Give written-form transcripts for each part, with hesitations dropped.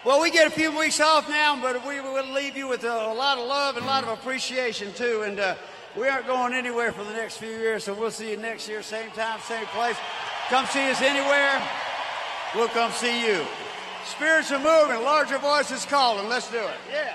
Well, we get a few weeks off now, but we will leave you with a lot of love and a lot of appreciation, too. And we aren't going anywhere for the next few years, so we'll see you next year, same time, same place. Come see us anywhere. We'll come see you. Spirits are moving, larger voices calling. Let's do it. Yeah.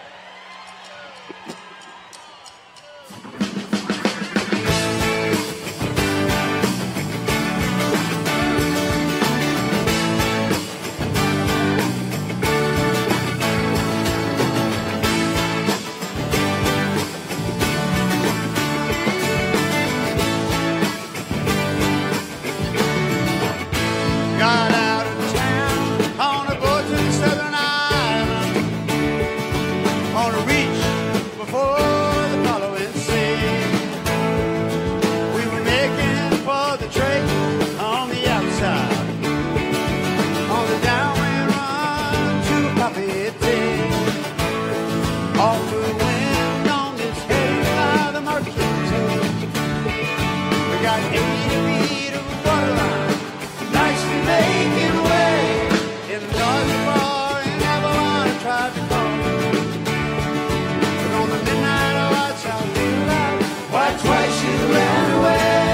Got out of town on a boat to the southern island, on a reach before the following sea. We were making for the trade on the outside, on the downwind run to Poppy Tea. All the wind on this headed by the Marquis. We got 80 feet of waterline. Making way in the North Bar in Avalon, I tried to call. But on the midnight watch, I realized why twice you ran away.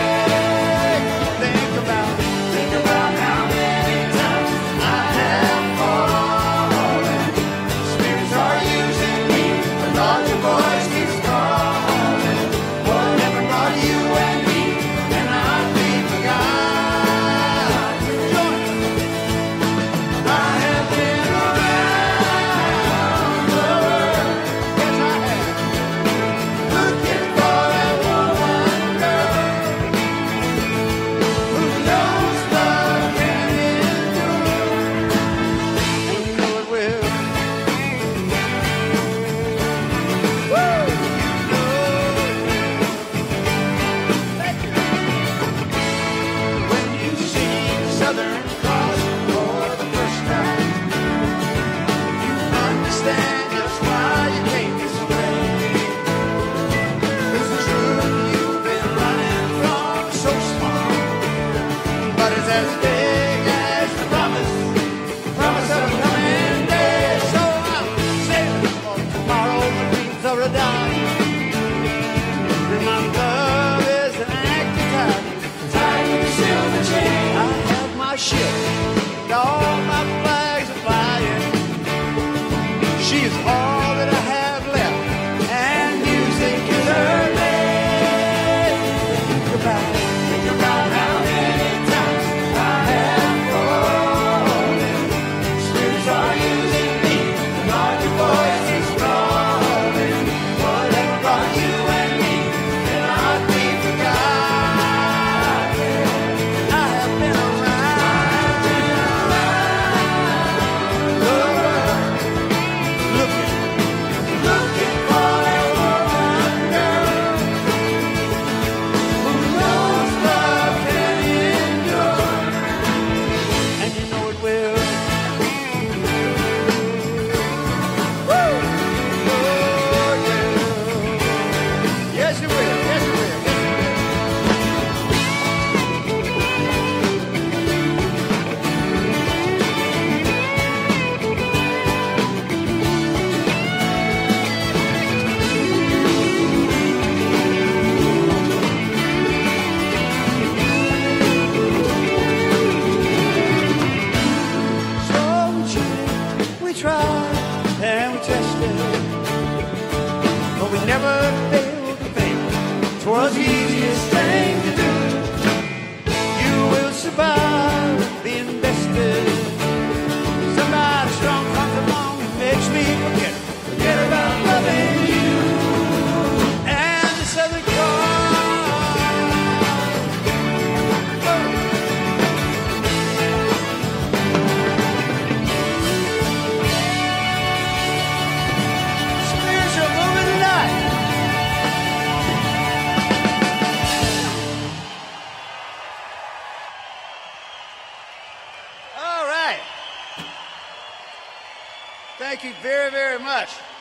Think about how many times I have fallen. Spirits are using me, but Lord, your voice keeps calling. Whatever brought you and me cannot be forgotten. As big as the promise of a coming day. So I'm sailing for tomorrow, the dreams are a dime. And my love is an active tied with a silver chain. I have my ship, and all my flags are flying. She is all that I have left, and music is her name. Think about how many times I have fallen. Spirits are using me, and all your voice is calling. Whatever brought you and me cannot be forgotten. I have been around the world, looking for that woman girl who knows love can endure, and you know it will. Woo! Oh, yeah. Yes, it will. Yes, it will. Yes, it will. So we cheated, we tried, and we tested, but we never failed to fail. 'Twas the easiest thing to do. You will survive being bested. Somebody strong comes along and makes me forget about loving you. And the Southern Cross. Spirits are moving tonight. All right. Thank you very, very much.